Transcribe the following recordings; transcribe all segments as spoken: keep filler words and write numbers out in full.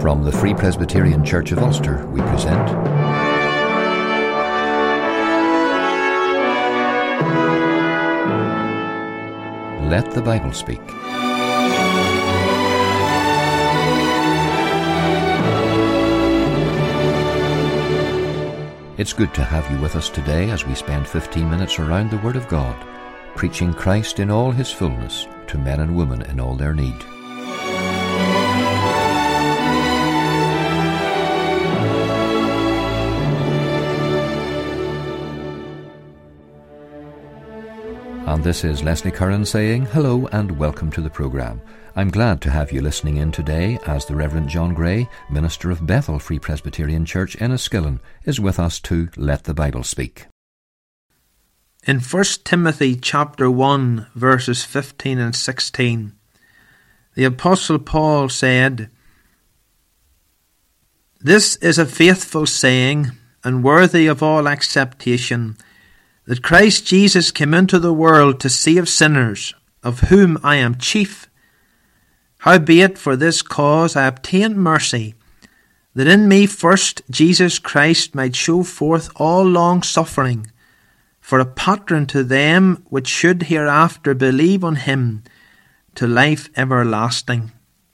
From the Free Presbyterian Church of Ulster, we present Let the Bible Speak. It's good to have you with us today as we spend fifteen minutes around the Word of God, preaching Christ in all His fullness to men and women in all their need. And this is Leslie Curran saying hello and welcome to the programme. I'm glad to have you listening in today as the Reverend John Gray, minister of Bethel Free Presbyterian Church in Enniskillen, is with us to Let the Bible Speak. In First Timothy chapter one, verses fifteen and sixteen, the Apostle Paul said, "This is a faithful saying and worthy of all acceptation, that Christ Jesus came into the world to save sinners, of whom I am chief. Howbeit for this cause I obtained mercy, that in me first Jesus Christ might show forth all long suffering, for a pattern to them which should hereafter believe on him to life everlasting."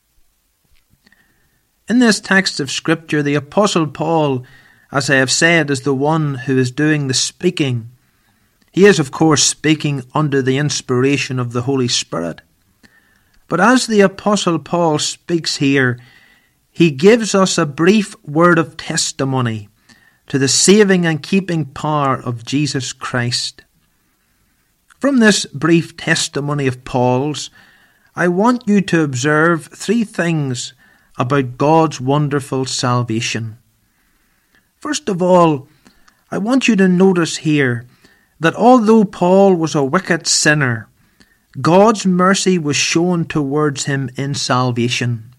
In this text of Scripture, the Apostle Paul, as I have said, is the one who is doing the speaking. He is, of course, speaking under the inspiration of the Holy Spirit. But as the Apostle Paul speaks here, he gives us a brief word of testimony to the saving and keeping power of Jesus Christ. From this brief testimony of Paul's, I want you to observe three things about God's wonderful salvation. First of all, I want you to notice here that although Paul was a wicked sinner, God's mercy was shown towards him in salvation.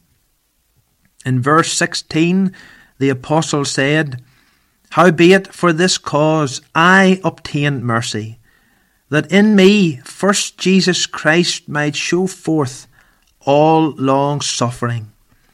In verse sixteen, the apostle said, "Howbeit for this cause I obtained mercy, that in me first Jesus Christ might show forth all long suffering."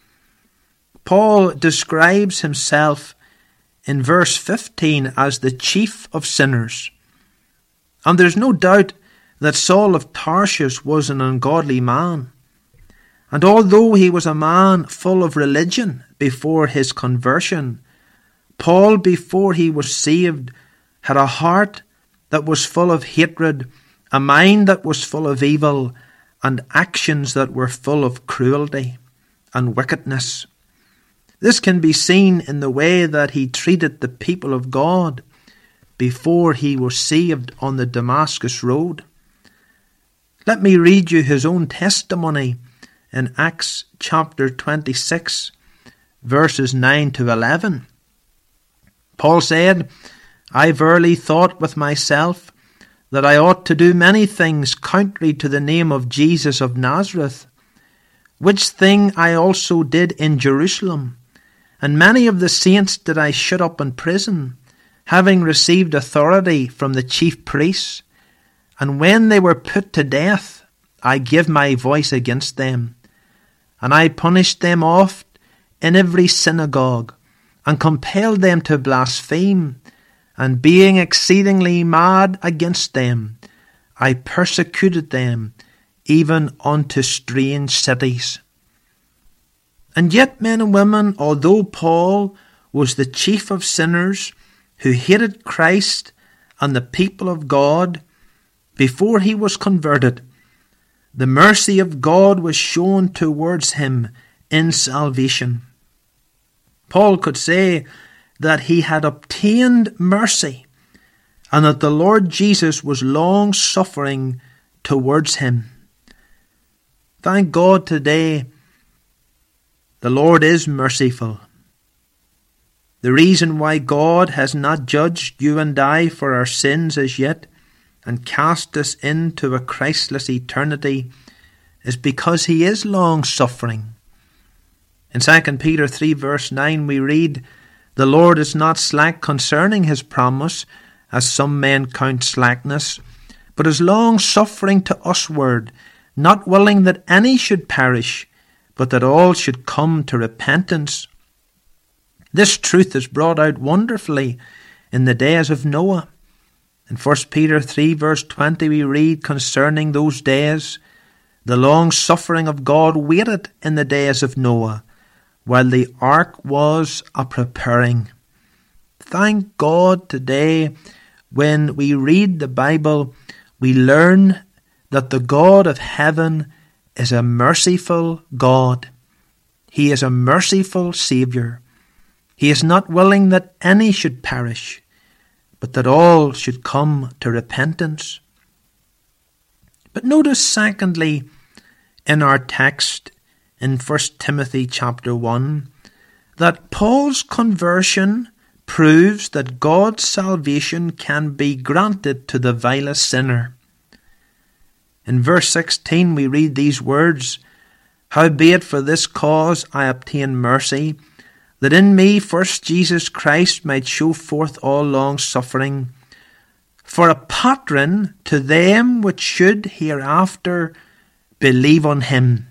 Paul describes himself in verse fifteen as the chief of sinners. And there's no doubt that Saul of Tarsus was an ungodly man. And although he was a man full of religion before his conversion, Paul, before he was saved, had a heart that was full of hatred, a mind that was full of evil, and actions that were full of cruelty and wickedness. This can be seen in the way that he treated the people of God before he was saved on the Damascus road. Let me read you his own testimony in Acts chapter twenty-six, verses nine to eleven. Paul said, "I verily thought with myself that I ought to do many things contrary to the name of Jesus of Nazareth, which thing I also did in Jerusalem, and many of the saints did I shut up in prison, having received authority from the chief priests. And when they were put to death, I gave my voice against them. And I punished them oft in every synagogue, and compelled them to blaspheme. And being exceedingly mad against them, I persecuted them, even unto strange cities." And yet, men and women, although Paul was the chief of sinners, who hated Christ and the people of God before he was converted, the mercy of God was shown towards him in salvation. Paul could say that he had obtained mercy and that the Lord Jesus was long-suffering towards him. Thank God today the Lord is merciful. The reason why God has not judged you and I for our sins as yet and cast us into a Christless eternity is because he is long-suffering. In Second Peter three verse nine we read, "The Lord is not slack concerning his promise, as some men count slackness, but is long-suffering to usward, not willing that any should perish, but that all should come to repentance. This truth is brought out wonderfully in the days of Noah. In First Peter three verse twenty we read concerning those days, the long suffering of God waited in the days of Noah, while the ark was a preparing. Thank God today, when we read the Bible, we learn that the God of heaven is a merciful God. He is a merciful Saviour. He is not willing that any should perish, but that all should come to repentance. But notice secondly, in our text in First Timothy chapter one, that Paul's conversion proves that God's salvation can be granted to the vilest sinner. In verse sixteen we read these words, "Howbeit for this cause I obtain mercy, that in me first Jesus Christ might show forth all long suffering, for a pattern to them which should hereafter believe on him."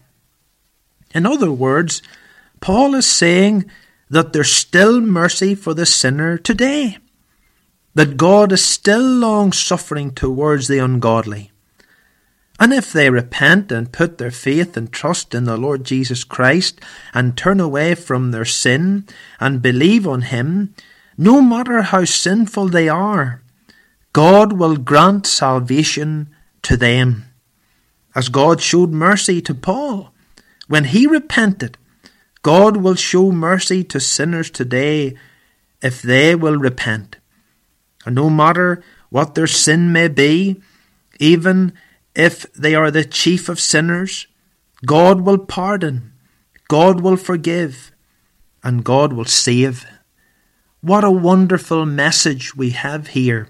In other words, Paul is saying that there's still mercy for the sinner today, that God is still long suffering towards the ungodly. And if they repent and put their faith and trust in the Lord Jesus Christ and turn away from their sin and believe on him, no matter how sinful they are, God will grant salvation to them. As God showed mercy to Paul when he repented, God will show mercy to sinners today if they will repent. And no matter what their sin may be, even if they are the chief of sinners, God will pardon, God will forgive, and God will save. What a wonderful message we have here.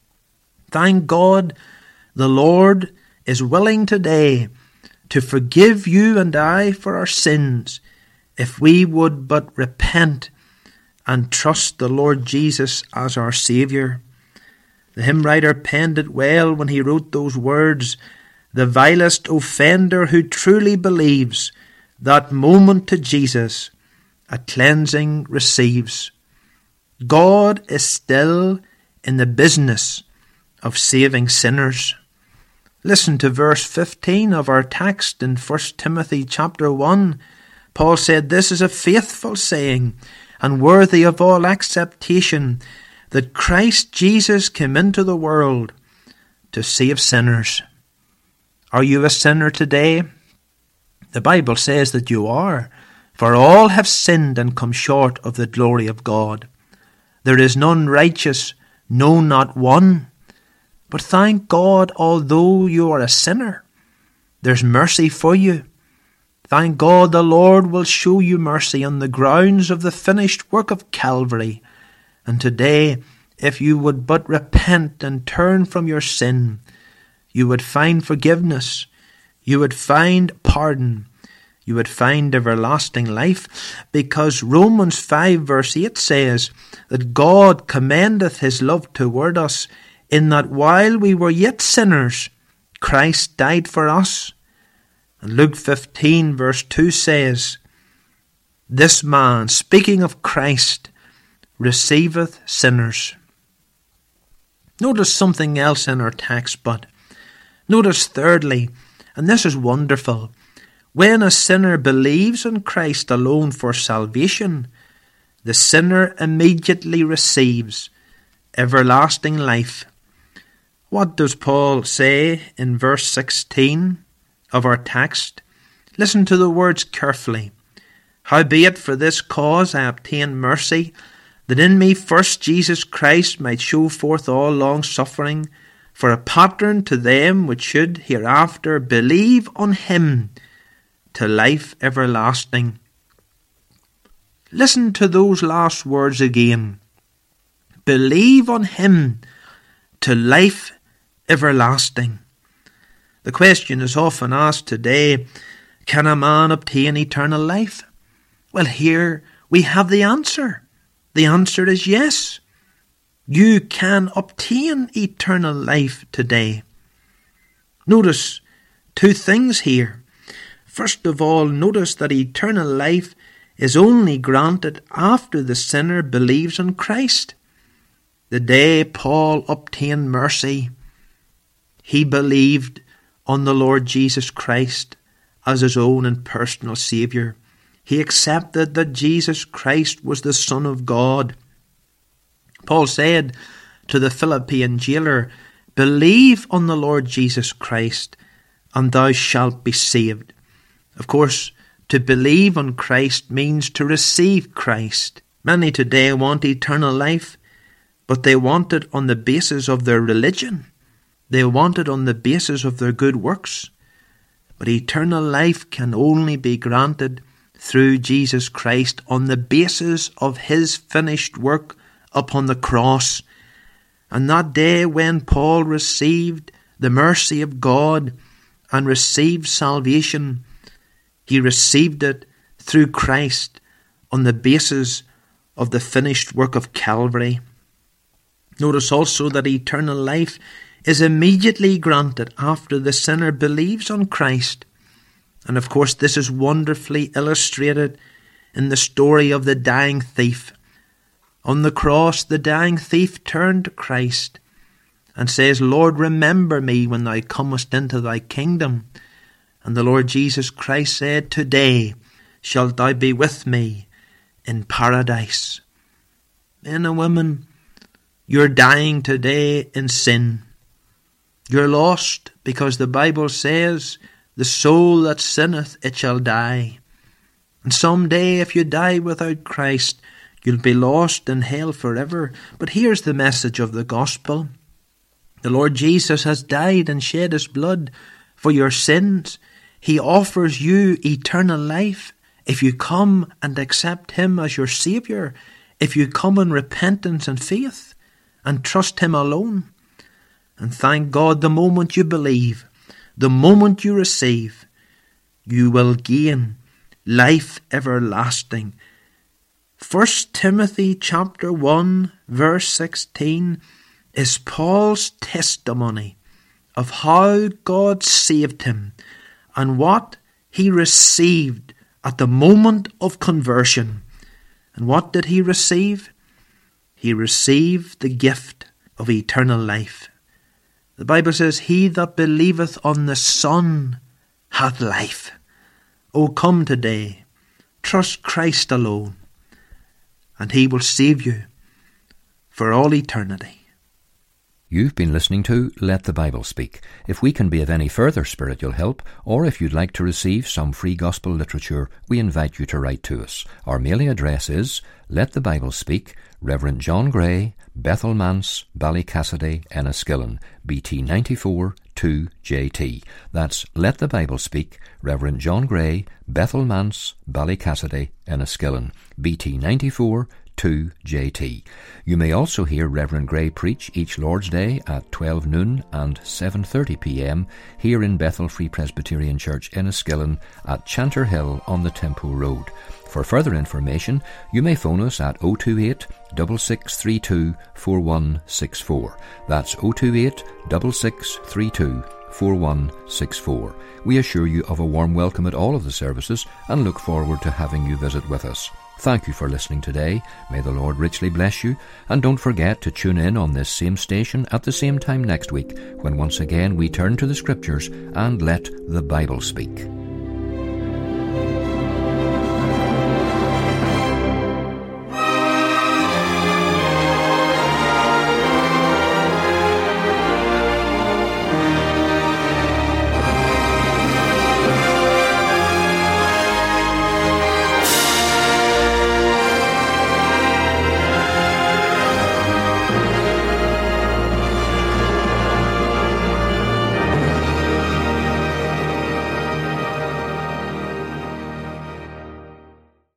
Thank God the Lord is willing today to forgive you and I for our sins if we would but repent and trust the Lord Jesus as our Saviour. The hymn writer penned it well when he wrote those words, "The vilest offender who truly believes, that moment to Jesus a cleansing receives." God is still in the business of saving sinners. Listen to verse fifteen of our text in First Timothy chapter one. Paul said, "This is a faithful saying and worthy of all acceptation, that Christ Jesus came into the world to save sinners." Are you a sinner today? The Bible says that you are. "For all have sinned and come short of the glory of God. There is none righteous, no, not one." But thank God, although you are a sinner, there's mercy for you. Thank God the Lord will show you mercy on the grounds of the finished work of Calvary. And today, if you would but repent and turn from your sin, you would find forgiveness, you would find pardon, you would find everlasting life, because Romans five verse eight says that God commendeth his love toward us, in that while we were yet sinners, Christ died for us. And Luke fifteen verse two says, "This man," speaking of Christ, "receiveth sinners." Notice something else in our text, but notice thirdly, and this is wonderful, when a sinner believes in Christ alone for salvation, the sinner immediately receives everlasting life. What does Paul say in verse sixteen of our text? Listen to the words carefully. "Howbeit for this cause I obtain mercy, that in me first Jesus Christ might show forth all long suffering, for a pattern to them which should hereafter believe on him to life everlasting." Listen to those last words again. Believe on him to life everlasting. The question is often asked today, can a man obtain eternal life? Well, here we have the answer. The answer is yes. You can obtain eternal life today. Notice two things here. First of all, notice that eternal life is only granted after the sinner believes on Christ. The day Paul obtained mercy, he believed on the Lord Jesus Christ as his own and personal Saviour. He accepted that Jesus Christ was the Son of God. Paul said to the Philippian jailer, "Believe on the Lord Jesus Christ, and thou shalt be saved." Of course, to believe on Christ means to receive Christ. Many today want eternal life, but they want it on the basis of their religion. They want it on the basis of their good works. But eternal life can only be granted through Jesus Christ on the basis of his finished work upon the cross. And that day when Paul received the mercy of God and received salvation, he received it through Christ on the basis of the finished work of Calvary. Notice also that eternal life is immediately granted after the sinner believes on Christ. And of course, this is wonderfully illustrated in the story of the dying thief. On the cross, the dying thief turned to Christ and says, "Lord, remember me when thou comest into thy kingdom." And the Lord Jesus Christ said, "Today shalt thou be with me in paradise." Men and women, you're dying today in sin. You're lost because the Bible says, "The soul that sinneth, it shall die." And someday, if you die without Christ, you'll be lost in hell forever. But here's the message of the gospel. The Lord Jesus has died and shed his blood for your sins. He offers you eternal life if you come and accept him as your Saviour, if you come in repentance and faith and trust him alone. And thank God, the moment you believe, the moment you receive, you will gain life everlasting. First Timothy chapter one verse sixteen is Paul's testimony of how God saved him and what he received at the moment of conversion. And what did he receive? He received the gift of eternal life. The Bible says, "He that believeth on the Son hath life." Oh, come today, trust Christ alone, and he will save you for all eternity. You've been listening to Let the Bible Speak. If we can be of any further spiritual help, or if you'd like to receive some free gospel literature, we invite you to write to us. Our mailing address is Let the Bible Speak, Reverend John Gray, Bethel Manse, Ballycassidy, Enniskillen, B T ninety-four two J T. That's Let the Bible Speak, Reverend John Gray, Bethel Manse, Ballycassidy, Enniskillen, B T ninety-four two J T. You may also hear Reverend Gray preach each Lord's Day at twelve noon and seven thirty p m here in Bethel Free Presbyterian Church, Enniskillen at Chanter Hill on the Tempo Road. For further information, you may phone us at oh two eight, six six three two, four one six four. That's oh two eight, six six three two, four one six four. We assure you of a warm welcome at all of the services and look forward to having you visit with us. Thank you for listening today. May the Lord richly bless you, and don't forget to tune in on this same station at the same time next week, when once again we turn to the Scriptures and let the Bible speak.